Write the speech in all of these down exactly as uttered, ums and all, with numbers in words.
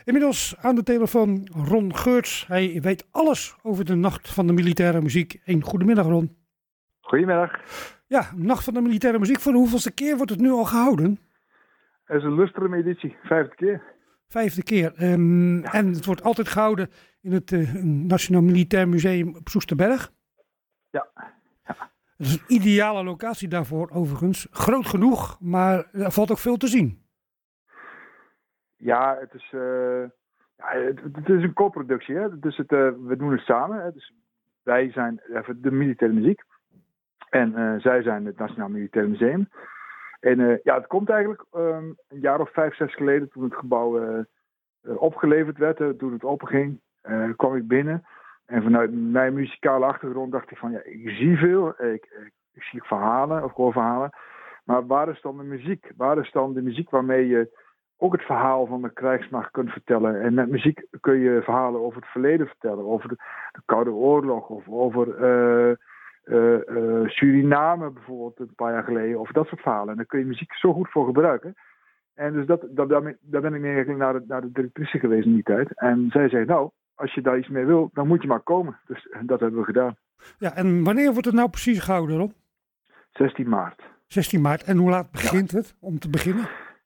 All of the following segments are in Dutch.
Inmiddels aan de telefoon Ron Geurts. Hij weet alles over de Nacht van de Militaire Muziek. Een goedemiddag, Ron. Goedemiddag. Ja, Nacht van de Militaire Muziek. Voor de hoeveelste keer wordt het nu al gehouden? Het is een lustrum editie, vijfde keer. Vijfde keer. Um, ja. En het wordt altijd gehouden in het uh, Nationaal Militair Museum op Soesterberg. Ja. ja. Dat is een ideale locatie daarvoor overigens. Groot genoeg, maar er valt ook veel te zien. Ja, het is, uh, ja, het, het is een co-productie. Hè? Dus het, uh, we doen het samen. Hè? Dus wij zijn even de militaire muziek. En uh, zij zijn het Nationaal Militair Museum. En uh, ja, het komt eigenlijk um, een jaar of vijf, zes geleden toen het gebouw uh, uh, opgeleverd werd. Uh, toen het openging, uh, kwam ik binnen. En vanuit mijn muzikale achtergrond dacht ik van ja, ik zie veel. Ik, ik, ik zie verhalen, of gewoon verhalen. Maar waar is dan de muziek? Waar is dan de muziek waarmee je ook het verhaal van de krijgsmacht kunt vertellen? En met muziek kun je verhalen over het verleden vertellen. Over de, de Koude Oorlog of over uh, uh, uh, Suriname bijvoorbeeld een paar jaar geleden. Of dat soort verhalen. En daar kun je muziek zo goed voor gebruiken. En dus dat, dat, daar ben ik eigenlijk naar de, naar de directrice geweest in die tijd. En zij zei nou, als je daar iets mee wil, dan moet je maar komen. Dus dat hebben we gedaan. Ja, en wanneer wordt het nou precies gehouden, Rob? zestien maart. zestien maart. En hoe laat begint ja. het om te beginnen?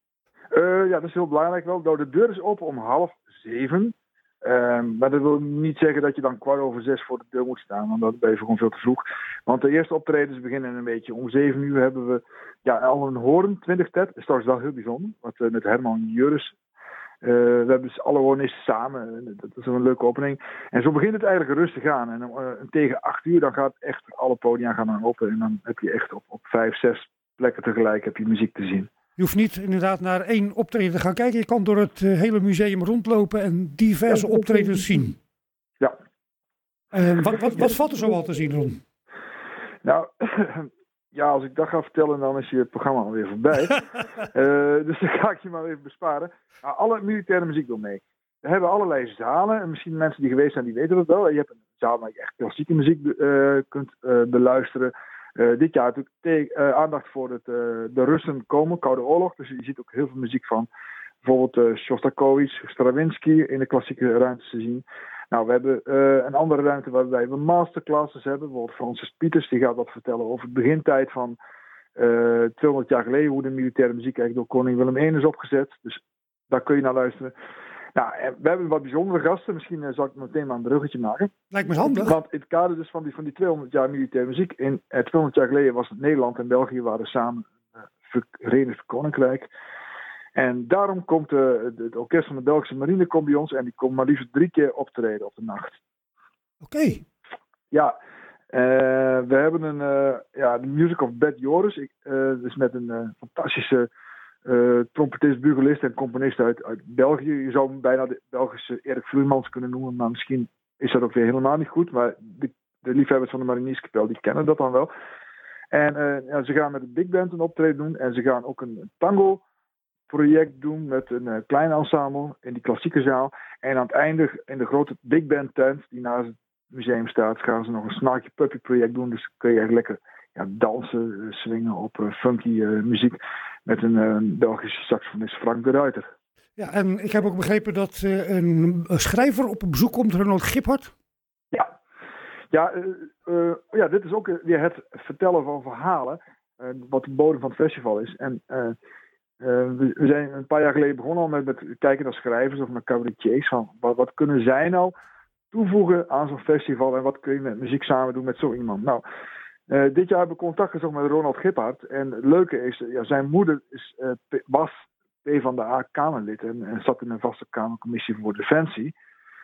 Uh, ja, dat is heel belangrijk wel. Nou, de deur is open om half zeven. Uh, maar dat wil niet zeggen dat je dan kwart over zes voor de deur moet staan. Want dat ben je gewoon veel te vroeg. Want de eerste optredens beginnen een beetje om zeven uur hebben we ja, al een hoorn, twintig tet. Dat is trouwens wel heel bijzonder. Wat uh, met Herman Juris. Uh, we hebben dus alle hoornisten samen. Dat is een leuke opening. En zo begint het eigenlijk rustig aan. En uh, tegen acht uur dan gaat echt alle podia gaan dan open. En dan heb je echt op, op vijf, zes plekken tegelijk heb je muziek te zien. Je hoeft niet inderdaad naar één optreden te gaan kijken. Je kan door het uh, hele museum rondlopen en diverse ja, optredens zien. Ja. Uh, wat, wat, wat valt er zo al te zien, Ron? Nou, ja, als ik dat ga vertellen, dan is je het programma alweer voorbij. uh, dus dan ga ik je maar even besparen. Nou, alle militaire muziek wil mee. We hebben allerlei zalen. En misschien mensen die geweest zijn, die weten dat wel. Je hebt een zaal waar je echt klassieke muziek uh, kunt uh, beluisteren. Uh, dit jaar natuurlijk te- uh, aandacht voor het, uh, de Russen komen, Koude Oorlog. Dus je ziet ook heel veel muziek van bijvoorbeeld uh, Shostakovich, Stravinsky in de klassieke ruimtes te zien. Nou, we hebben uh, een andere ruimte waarbij we masterclasses hebben. Bijvoorbeeld Francis Pieters, die gaat wat vertellen over de begintijd van uh, tweehonderd jaar geleden. Hoe de militaire muziek eigenlijk door koning Willem de Eerste is opgezet. Dus daar kun je naar luisteren. Nou, we hebben wat bijzondere gasten. Misschien uh, zal ik meteen maar een bruggetje maken. Lijkt me handig. Want in het kader dus van die, van die tweehonderd jaar militaire muziek. In uh, tweehonderd jaar geleden was het Nederland en België waren samen uh, Verenigd Koninkrijk. En daarom komt uh, het orkest van de Belgische marine komt bij ons. En die komt maar liefst drie keer optreden op de nacht. Oké. Okay. Ja, uh, we hebben een uh, ja, de Music of Bert Joris. Ik, uh, dus met een uh, fantastische Uh, trompetist, bugelist en componist uit, uit België. Je zou hem bijna de Belgische Erik Vloeimans kunnen noemen, maar misschien is dat ook weer helemaal niet goed. Maar de, de liefhebbers van de Marinierskapel, die kennen dat dan wel. En uh, ja, ze gaan met de Big Band een optreden doen en ze gaan ook een tango project doen met een uh, klein ensemble in die klassieke zaal. En aan het einde in de grote Big Band tent die naast het museum staat, gaan ze nog een Snarky Puppy project doen. Dus kun je echt lekker ja, dansen, uh, swingen op uh, funky uh, muziek. Met een uh, Belgische saxofonist, Frank de Ruiter. Ja, en ik heb ook begrepen dat uh, een, een schrijver op bezoek komt, Ronald Giphart. Ja, ja, uh, uh, ja, dit is ook weer het vertellen van verhalen. Uh, wat de bodem van het festival is. En uh, uh, we, we zijn een paar jaar geleden begonnen al met, met kijken naar schrijvers of naar cabaretiers. Van wat, wat kunnen zij nou toevoegen aan zo'n festival en wat kun je met muziek samen doen met zo iemand? Nou, Uh, dit jaar hebben we contact gezocht met Ronald Giphart. En het leuke is, ja, zijn moeder is, uh, was PvdA-Kamerlid en, en zat in een vaste Kamercommissie voor Defensie.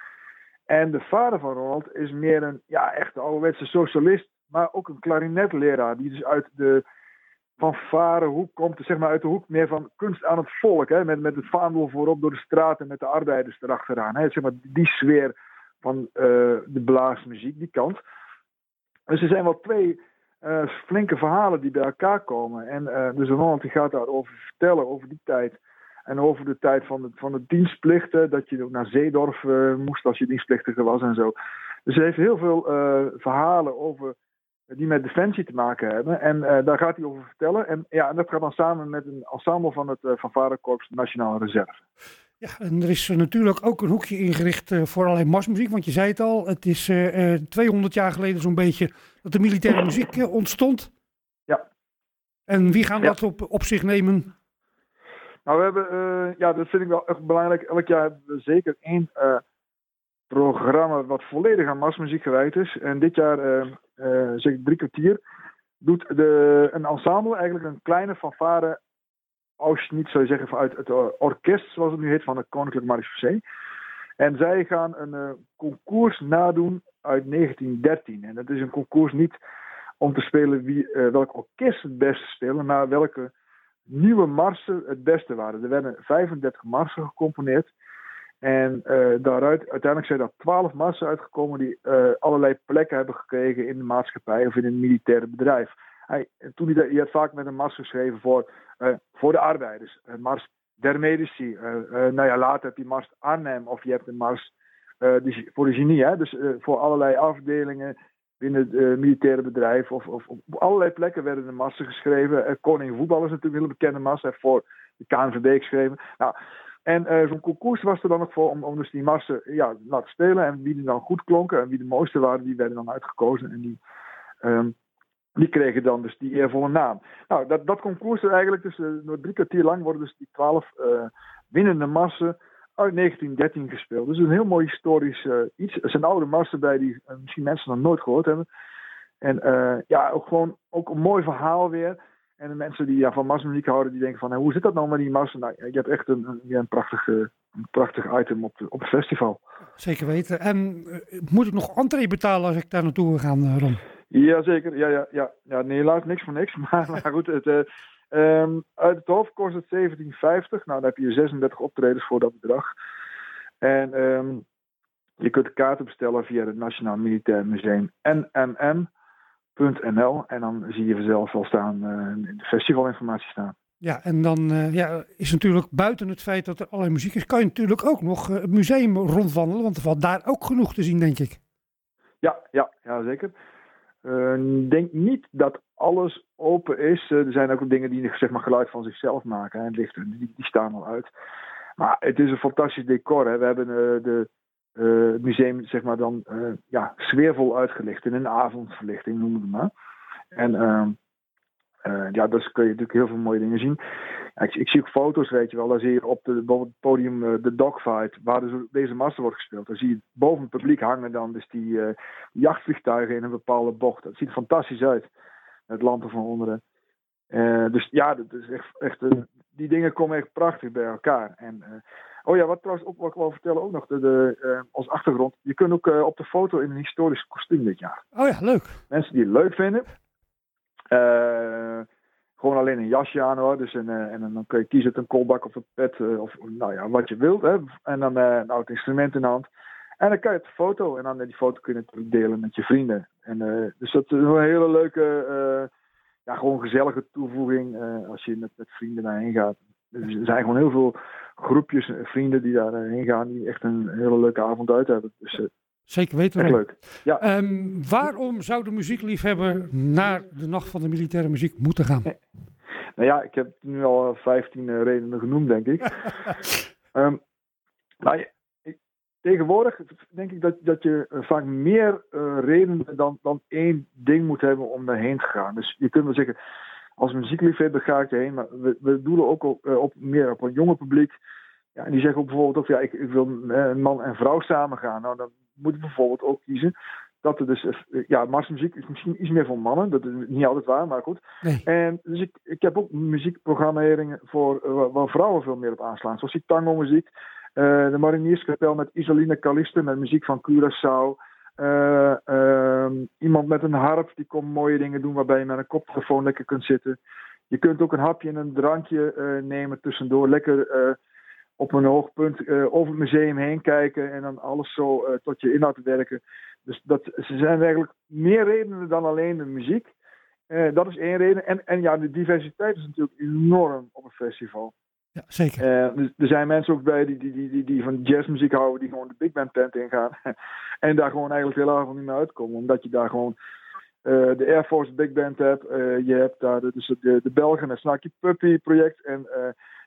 En de vader van Ronald is meer een ja, echt ouderwetse socialist, maar ook een klarinetleraar die dus uit de fanfarehoek komt, zeg maar uit de hoek meer van kunst aan het volk, hè, met, met het vaandel voorop door de straten met de arbeiders erachteraan. Hè, zeg maar die sfeer van uh, de blaasmuziek, die kant. Dus er zijn wel twee uh, flinke verhalen die bij elkaar komen. En uh, dus Ronald die gaat daarover vertellen, over die tijd. En over de tijd van de, van de dienstplichten. Dat je ook naar Zeedorf uh, moest als je dienstplichtige was en zo. Dus hij heeft heel veel uh, verhalen over die met Defensie te maken hebben. En uh, daar gaat hij over vertellen. En ja, en dat gaat dan samen met een ensemble van het uh, fanfarekorps Nationale Reserve. Ja, en er is uh, natuurlijk ook een hoekje ingericht uh, voor allerlei marsmuziek. Want je zei het al, het is uh, uh, tweehonderd jaar geleden zo'n beetje dat de militaire muziek uh, ontstond. Ja. En wie gaan ja. dat op, op zich nemen? Nou, we hebben, uh, ja, dat vind ik wel echt belangrijk. Elk jaar hebben we zeker één uh, programma wat volledig aan marsmuziek gewijd is. En dit jaar, uh, uh, zeg ik drie kwartier, doet de, een ensemble eigenlijk een kleine fanfare, als je niet zou zeggen vanuit het orkest, zoals het nu heet, van het Koninklijk Marechaussee. En zij gaan een uh, concours nadoen uit negentien dertien. En dat is een concours niet om te spelen wie, uh, welk orkest het beste spelen, maar welke nieuwe marsen het beste waren. Er werden vijfendertig marsen gecomponeerd. En uh, daaruit, uiteindelijk zijn er twaalf marsen uitgekomen die uh, allerlei plekken hebben gekregen in de maatschappij of in een militaire bedrijf. Hij, toen hij, hij had vaak met een mars geschreven voor, uh, voor de arbeiders. Een mars der medici. Uh, uh, nou ja, later heb je mars Arnhem of je hebt een mars uh, die, voor de genie. Hè? Dus uh, voor allerlei afdelingen binnen het uh, militaire bedrijf. Of, of op allerlei plekken werden de marsen geschreven. Uh, Koning Voetbal is natuurlijk een hele bekende mars. Hij heeft voor de K N V B geschreven. Nou, en uh, zo'n concours was er dan ook voor om, om dus die marsen ja, te laten spelen. En wie die dan goed klonken en wie de mooiste waren, die werden dan uitgekozen. En die... Um, Die kregen dan dus die eervolle naam. Nou, dat, dat concours is eigenlijk dus uh, drie kwartier lang worden dus die twaalf uh, winnende marsen uit negentien dertien gespeeld. Dus een heel mooi historisch uh, iets. Er zijn oude marsen bij die uh, misschien mensen nog nooit gehoord hebben. En uh, ja, ook gewoon ook een mooi verhaal weer. En de mensen die ja, van marsmuziek houden, die denken van, hey, hoe zit dat nou met die marsen? Nou, je hebt echt een, een, ja, een, prachtig, uh, een prachtig item op, de, op het festival. Zeker weten. En uh, moet ik nog entree betalen als ik daar naartoe wil gaan, uh, Ron? Jazeker, ja, ja, ja. ja nee, helaas niks voor niks. Maar, maar goed, het, uh, um, uit het hoofd kost het zeventien vijftig. Nou, dan heb je zesendertig optredens voor dat bedrag. En um, je kunt kaarten bestellen via het Nationaal Militair Museum N M M punt N L. En dan zie je vanzelf wel staan, uh, in de festivalinformatie staan. Ja, en dan uh, ja, is natuurlijk buiten het feit dat er allerlei muziek is, kan je natuurlijk ook nog uh, het museum rondwandelen. Want er valt daar ook genoeg te zien, denk ik. Ja, ja, ja zeker. Ik uh, denk niet dat alles open is. Uh, er zijn ook dingen die zeg maar, geluid van zichzelf maken. En lichten, die, die staan al uit. Maar het is een fantastisch decor. Hè. We hebben uh, de, uh, het museum zeg maar, dan uh, ja, sfeervol uitgelicht. In een avondverlichting noemen we het maar. En uh, uh, ja, dus kun je natuurlijk heel veel mooie dingen zien. Ja, ik, ik zie ook foto's, weet je wel. Daar zie je op de, boven het podium uh, de dogfight, waar dus deze marsen wordt gespeeld. Daar zie je boven het publiek hangen dan dus die uh, jachtvliegtuigen in een bepaalde bocht. Dat ziet er fantastisch uit. Het land er van onderen. Uh, dus ja, dat is echt, echt uh, die dingen komen echt prachtig bij elkaar. En, uh, oh ja, wat trouwens ook wat ik wil vertellen ook nog, de, de, uh, als achtergrond. Je kunt ook uh, op de foto in een historisch kostuum dit jaar. Oh ja, leuk. Mensen die het leuk vinden. Uh, Gewoon alleen een jasje aan hoor. Dus een, uh, en dan kun je kiezen een kolbak of een pet. Uh, of nou ja, wat je wilt. Hè. En dan uh, een oud instrument in de hand. En dan kan je op de foto. En dan uh, die foto kun je natuurlijk delen met je vrienden. En, uh, dus dat is een hele leuke, uh, ja, gewoon gezellige toevoeging. Uh, als je met, met vrienden daarheen gaat. Dus er zijn gewoon heel veel groepjes uh, vrienden die daarheen gaan. Die echt een hele leuke avond uit hebben. Dus uh, zeker weten. Echt leuk. Ja. Um, waarom zou de muziekliefhebber naar de Nacht van de Militaire Muziek moeten gaan? Nee. Nou ja, ik heb nu al vijftien uh, redenen genoemd, denk ik. um, nou, ik, tegenwoordig denk ik dat, dat je uh, vaak meer uh, redenen dan, dan één ding moet hebben om daarheen te gaan. Dus je kunt wel zeggen, als muziekliefhebber ga ik erheen, maar we, we doelen ook op, uh, op meer op een jonge publiek. Ja, en die zeggen ook bijvoorbeeld ook, ja, ik, ik wil uh, een man en vrouw samen gaan. Nou, dan moet je bijvoorbeeld ook kiezen dat er dus, ja, marsmuziek is misschien iets meer voor mannen. Dat is niet altijd waar, maar goed. Nee. En dus ik, ik heb ook muziekprogrammeringen voor uh, waar vrouwen veel meer op aanslaan. Zoals die tango muziek. Uh, de Marinierskapel met Isoline Caliste met muziek van Curaçao. Uh, uh, iemand met een harp, die komt mooie dingen doen waarbij je met een koptelefoon lekker kunt zitten. Je kunt ook een hapje en een drankje uh, nemen tussendoor. Lekker uh, op een hoog punt uh, over het museum heen kijken en dan alles zo uh, tot je inhoud werken. Dus dat, ze zijn eigenlijk meer redenen dan alleen de muziek. Uh, dat is één reden. En, en ja, de diversiteit is natuurlijk enorm op een festival. Ja, zeker. Uh, dus, er zijn mensen ook bij die, die, die, die, die van jazzmuziek houden, die gewoon de big band tent ingaan. En daar gewoon eigenlijk heel avond niet meer uitkomen. Omdat je daar gewoon uh, de Air Force Big Band hebt. Uh, je hebt daar de, dus de, de Belgen, het Snarky Puppy project. En uh,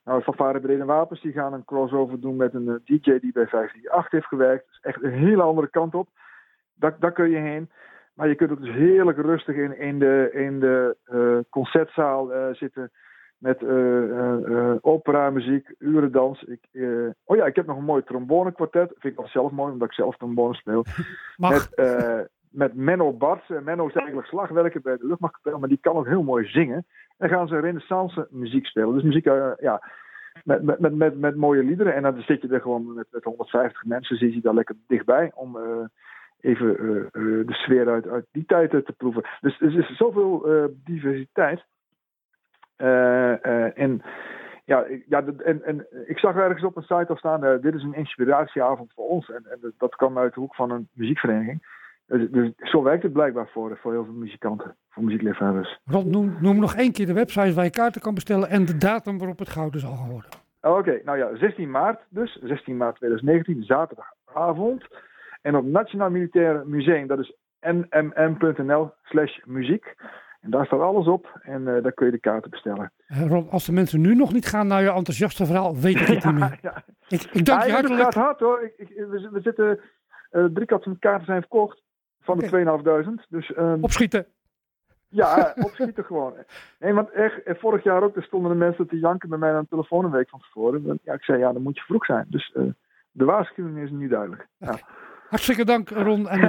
Nou, Fanfare Brede Wapens die gaan een crossover doen met een uh, D J die bij vijf drie acht heeft gewerkt. Dus echt een hele andere kant op. Daar, daar kun je heen. Maar je kunt ook dus heerlijk rustig in, in de, in de uh, concertzaal uh, zitten. Met uh, uh, uh, opera, muziek, uren dans. Ik, uh, oh ja, ik heb nog een mooi trombonekwartet. Vind ik wel zelf mooi, omdat ik zelf trombone speel. Mag. Met, uh, met Menno Barts. Uh, Menno is eigenlijk slagwerker bij de luchtmachtkapel, maar die kan ook heel mooi zingen. En gaan ze renaissance muziek spelen. Dus muziek, uh, ja, met, met, met, met, met mooie liederen. En dan zit je er gewoon met, met honderdvijftig mensen, zit je daar lekker dichtbij om uh, even uh, uh, de sfeer uit, uit die tijd te proeven. Dus er is zoveel uh, diversiteit. Uh, uh, en, ja, ja, en, en ik zag ergens op een site al staan, uh, dit is een inspiratieavond voor ons. En, en dat kwam uit de hoek van een muziekvereniging. Dus, dus zo werkt het blijkbaar voor, voor heel veel muzikanten, voor muziekliefhebbers. Rob, noem, noem nog één keer de website waar je kaarten kan bestellen en de datum waarop het gouden zal gaan worden. Oké, okay, nou ja, zestien maart dus, zestien maart tweeduizend negentien, zaterdagavond. En op Nationaal Militair Museum, dat is n m m punt n l slash muziek. En daar staat alles op en uh, daar kun je de kaarten bestellen. Uh, Rob, als de mensen nu nog niet gaan naar je enthousiaste verhaal, weet ik het ja, niet meer. Ja. Ik, ik dank ja, je hartelijk. Het gaat hard hoor. Ik, ik, we, we zitten, uh, drie kwart van de kaarten zijn verkocht van de okay. tweeduizend vijfhonderd. Dus, um, opschieten. Ja, opschieten gewoon. Nee, want echt, vorig jaar ook, er stonden de mensen te janken bij mij aan de telefoon een week van tevoren. Ja, ik zei, ja, dan moet je vroeg zijn. Dus uh, de waarschuwing is nu duidelijk. Okay. Ja. Hartstikke dank, Ron. En